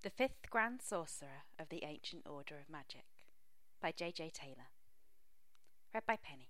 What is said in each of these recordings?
The Fifth Grand Sorcerer of the Ancient Order of Magic by J.J. Taylor. Read by Penny.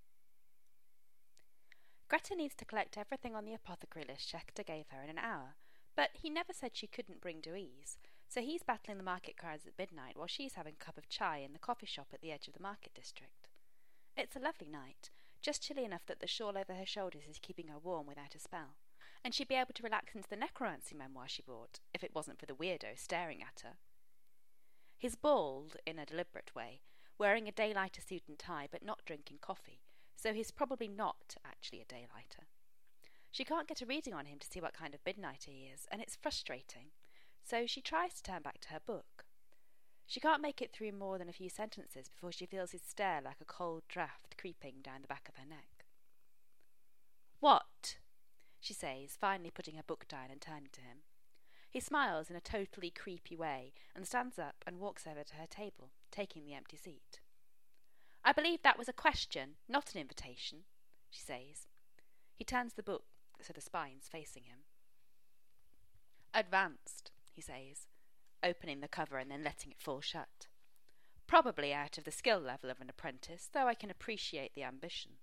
Greta needs to collect everything on the apothecary list Schechter gave her in an hour, but he never said she couldn't bring Dewey's, so he's battling the market crowds at midnight while she's having a cup of chai in the coffee shop at the edge of the market district. It's a lovely night, just chilly enough that the shawl over her shoulders is keeping her warm without a spell, and she'd be able to relax into the necromancy memoir she bought, if it wasn't for the weirdo staring at her. He's bald, in a deliberate way, wearing a daylighter suit and tie, but not drinking coffee, so he's probably not actually a daylighter. She can't get a reading on him to see what kind of midnighter he is, and it's frustrating, so she tries to turn back to her book. She can't make it through more than a few sentences before she feels his stare like a cold draught creeping down the back of her neck. "What?" she says, finally putting her book down and turning to him. He smiles in a totally creepy way and stands up and walks over to her table, taking the empty seat. "I believe that was a question, not an invitation," she says. He turns the book so the spine's facing him. "Advanced," he says, opening the cover and then letting it fall shut. "Probably out of the skill level of an apprentice, though I can appreciate the ambition."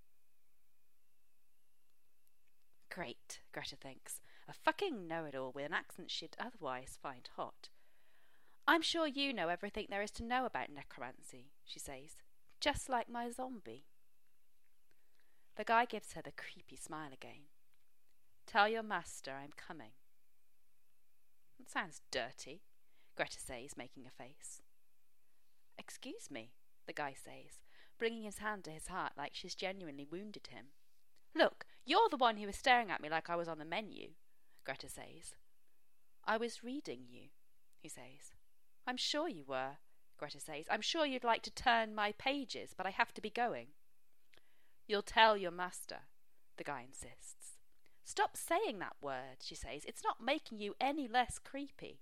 Great, Greta thinks. A fucking know-it-all with an accent she'd otherwise find hot. "I'm sure you know everything there is to know about necromancy," she says. "Just like my zombie." The guy gives her the creepy smile again. "Tell your master I'm coming." "That sounds dirty," Greta says, making a face. "Excuse me," the guy says, bringing his hand to his heart like she's genuinely wounded him. "Look, you're the one who was staring at me like I was on the menu," Greta says. "I was reading you," he says. "I'm sure you were," Greta says. "I'm sure you'd like to turn my pages, but I have to be going." "You'll tell your master," the guy insists. "Stop saying that word," she says. "It's not making you any less creepy."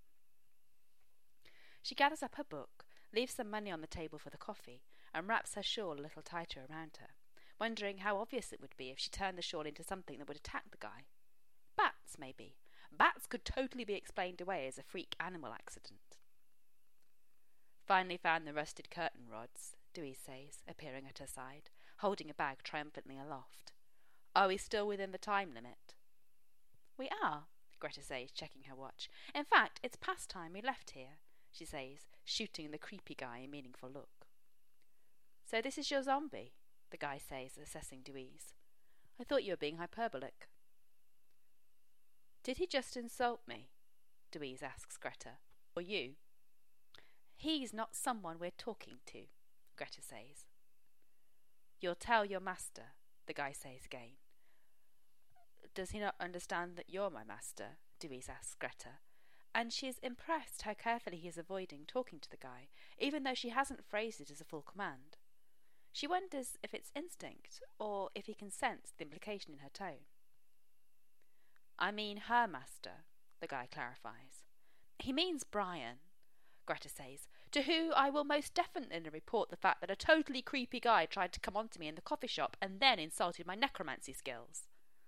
She gathers up her book, leaves some money on the table for the coffee, and wraps her shawl a little tighter around her, wondering how obvious it would be if she turned the shawl into something that would attack the guy. Bats, maybe. Bats could totally be explained away as a freak animal accident. "Finally found the rusted curtain rods," Dewey says, appearing at her side, holding a bag triumphantly aloft. "Are we still within the time limit?" "We are," Greta says, checking her watch. "In fact, it's past time we left here," she says, shooting the creepy guy a meaningful look. "So this is your zombie?" the guy says, assessing Dewey's. "I thought you were being hyperbolic." "Did he just insult me?" Dewey's asks Greta. "Or you?" "He's not someone we're talking to," Greta says. "You'll tell your master," the guy says again. "Does he not understand that you're my master?" Dewey's asks Greta, and she is impressed how carefully he is avoiding talking to the guy, even though she hasn't phrased it as a full command. She wonders if it's instinct, or if he can sense the implication in her tone. "I mean her master," the guy clarifies. "He means Brian," Greta says, "to who I will most definitely report the fact that a totally creepy guy tried to come on to me in the coffee shop and then insulted my necromancy skills."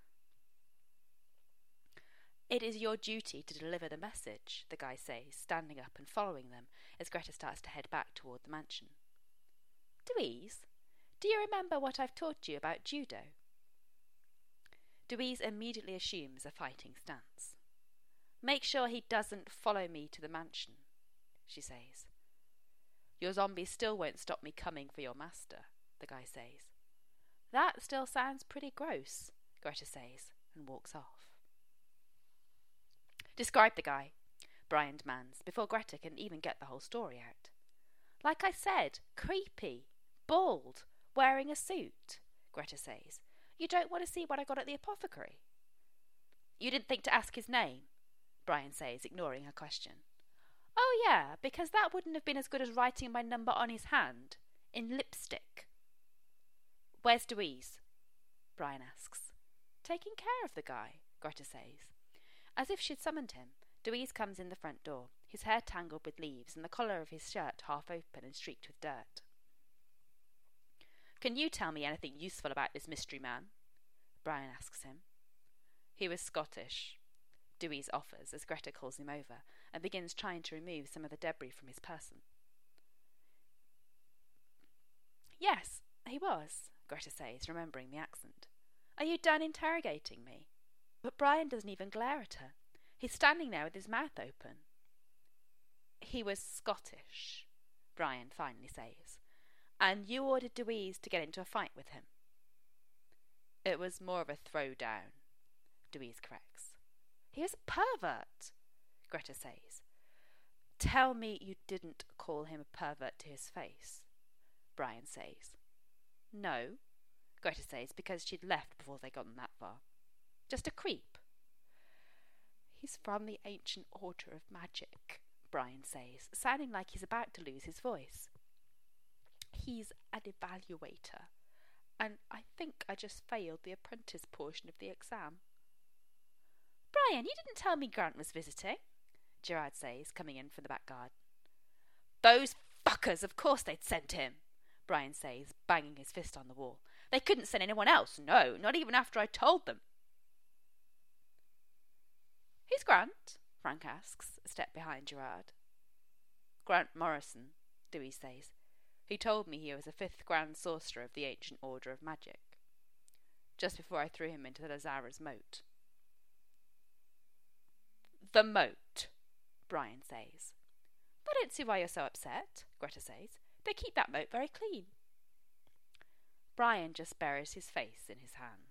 "It is your duty to deliver the message," the guy says, standing up and following them as Greta starts to head back toward the mansion. "Dewey's, do you remember what I've taught you about judo?" Dewey's immediately assumes a fighting stance. "Make sure he doesn't follow me to the mansion," she says. "Your zombies still won't stop me coming for your master," the guy says. "That still sounds pretty gross," Greta says, and walks off. "Describe the guy," Brian demands, before Greta can even get the whole story out. "Like I said, creepy, bald, wearing a suit," Greta says. "You don't want to see what I got at the apothecary?" "You didn't think to ask his name?" Brian says, ignoring her question. "Oh yeah, because that wouldn't have been as good as writing my number on his hand, in lipstick." "Where's Dewey's?" Brian asks. "Taking care of the guy," Greta says. As if she'd summoned him, Dewey's comes in the front door, his hair tangled with leaves and the collar of his shirt half open and streaked with dirt. "Can you tell me anything useful about this mystery man?" Brian asks him. "He was Scottish," Dewey's offers as Greta calls him over and begins trying to remove some of the debris from his person. Yes, he was, Greta says, remembering the accent. Are you done interrogating me? But Brian doesn't even glare at her. He's standing there with his mouth open. He was Scottish, Brian finally says, and you ordered Dewey's to get into a fight with him. It was more of a throwdown, Dewey's corrects. He was a pervert, Greta says. Tell me you didn't call him a pervert to his face, Brian says. No, Greta says, because she'd left before they gotten that far. Just a creep. He's from the Ancient Order of Magic, Brian says, sounding like he's about to lose his voice. He's an evaluator, and I think I just failed the apprentice portion of the exam. Brian, you didn't tell me Grant was visiting, Gerard says, coming in from the back garden. Those fuckers, of course they'd sent him, Brian says, banging his fist on the wall. They couldn't send anyone else, no, not even after I told them. Who's Grant? Frank asks, a step behind Gerard. Grant Morrison, Dewey says. He told me he was a 5th Grand Sorcerer of the Ancient Order of Magic, just before I threw him into the Lazara's moat. The moat, Brian says. I don't see why you're so upset, Greta says. They keep that moat very clean. Brian just buries his face in his hands.